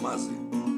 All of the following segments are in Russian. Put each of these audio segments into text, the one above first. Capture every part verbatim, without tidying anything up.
чумазы.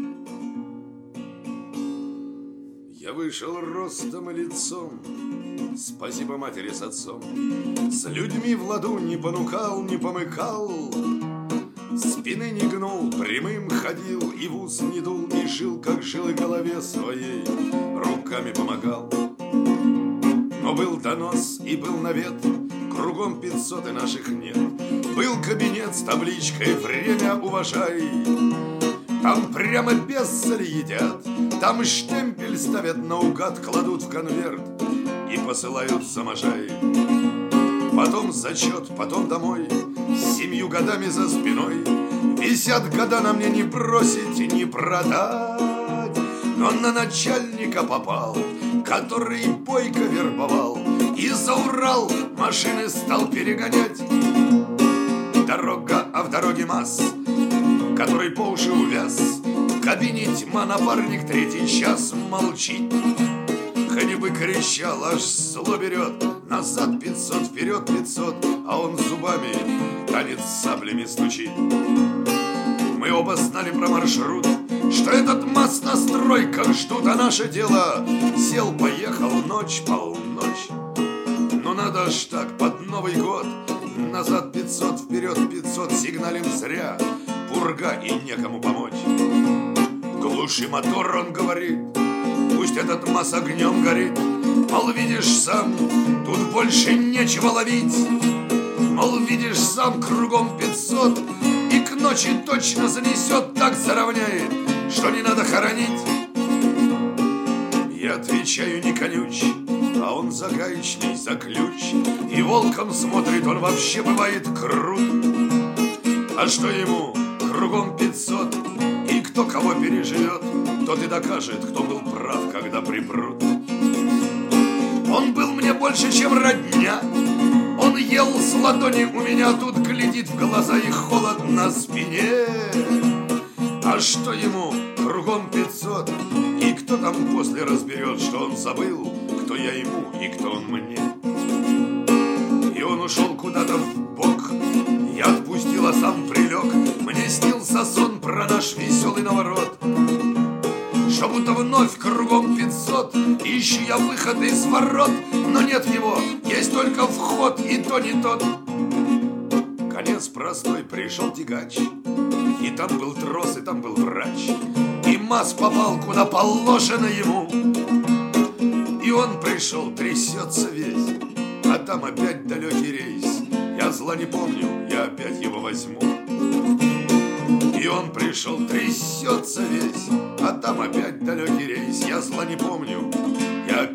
Я вышел ростом и лицом, спасибо матери с отцом. С людьми в ладу не понукал, не помыкал, спины не гнул, прямым ходил, и в ус не дул, и жил, как жил, и голове своей руками помогал. Но был донос и был навет, кругом пятьсот и наших нет. Был кабинет с табличкой «Время уважай». Там прямо без соли едят, там штемпель ставят наугад, кладут в конверт и посылают за Можай. Потом зачет, потом домой, с семью годами за спиной. Висят года на мне не бросить, не продать. Но на начальника попал, который бойко вербовал, и за Урал машины стал перегонять. Дорога, а в дороге масс, который по уши увяз. В кабине тьма, напарник третий час молчит. Хоть бы кричал, аж зло берет. Назад пятьсот, вперед пятьсот, а он зубами танец саблями стучит. Мы оба знали про маршрут, что этот масс на стройках ждут, а наше дело сел, поехал, ночь, полночь. Но надо ж так под Новый год. Назад пятьсот, вперед пятьсот, сигналим зря. Пурга и некому помочь. Глуши мотор, он говорит, пусть этот масс огнем горит. Мол, видишь сам, тут больше нечего ловить. Мол, видишь сам, кругом пятьсот, и к ночи точно занесет, так заровняет, что не надо хоронить. Я отвечаю, не конюч, а он за гаечный, за ключ. И волком смотрит, он вообще бывает крут. А что ему? Кругом пятьсот, и кто кого переживет, тот и докажет, кто был прав, когда припрут. Он был мне больше, чем родня. Он ел с ладони у меня, тут глядит в глаза и холод на спине. А что ему? Кругом пятьсот, и кто там после разберет, что он забыл, кто я ему и кто он мне. И он ушел куда-то в бок, я отпустил, а сам прилег. Мне снился сон про наш веселый наворот, что будто вновь кругом пятьсот, ищу я выход из ворот, но нет его, есть только вход, и то не тот. Конец простой, пришел тягач, и там был трос, и там был врач, и масс попал куда положено ему. И он пришел, трясется весь, а там опять далекий рейс. Я зла не помню, я опять его возьму. И он пришел, трясется весь, а там опять далекий рейс. Я зла не помню, я